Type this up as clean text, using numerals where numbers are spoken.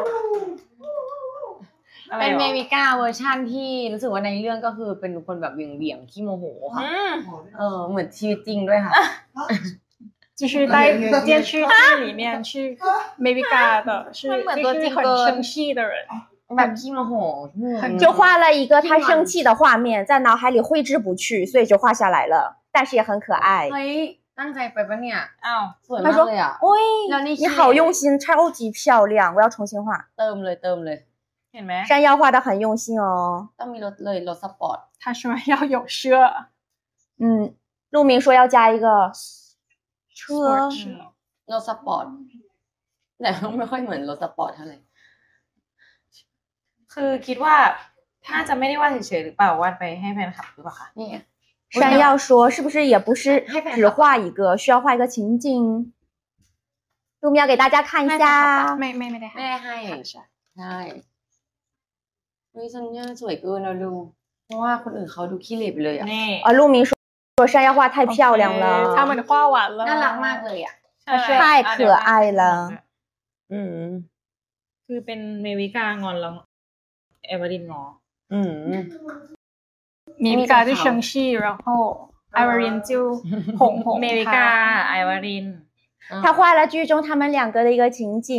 เป็นเมมิก้าเวอร์ชั่นที่รู้สึกว่าในเรื่องก็คือเป็นคนแบบเบี่ยงขี้โมโหค่ะเหมือนชีวิตจริงด้วยค่ะ就是在电视剧里面是 Mevika 的，是就是很生气的人， แบบขี้โมโห就画了一个他生气的画面，在脑海里挥之不去，所以就画下来了，但是也很可爱。 เฮ้ยตั้งใจไปปะเนี่ยอ้าวสวยมากเลยอ่ะ喂，你好用心，超级漂亮，我要重新画。 เติมเลยเห็นไหม山药画的很用心哦。 ต้องมีรถเลยรถสปอร์ต他说要有车陆明说要加一个车รถสปอร์ตแต่ไม่ค่อยเหมือนรถสปอร์ตเท่าไหร่คือคิดว่าถ้าจะไม่ได้วาดเฉยๆหรือเปล่าวาดไปให้แฟนคลับหรือเปล่าคะนี่山药说是不是也不是只画一个需要画一个情景陆明要给大家看一下ไม่ได้ให้ใช่เฮ้ยซันย่าสวยเกินเราดูเพราะว่าคนอื่นเขาดูขี้เหร่ไปเลยอ่ะ陆明说山药画太漂亮了他们画完了น่ารักมากเลยอ่ะ太可爱了คือเป็นเมวิกางอนแล้วเอเวอรินงอเมวิกา就生气然后艾เวอริน就哄เมวิกา艾เวอริน他画了剧中他们两个的一个情景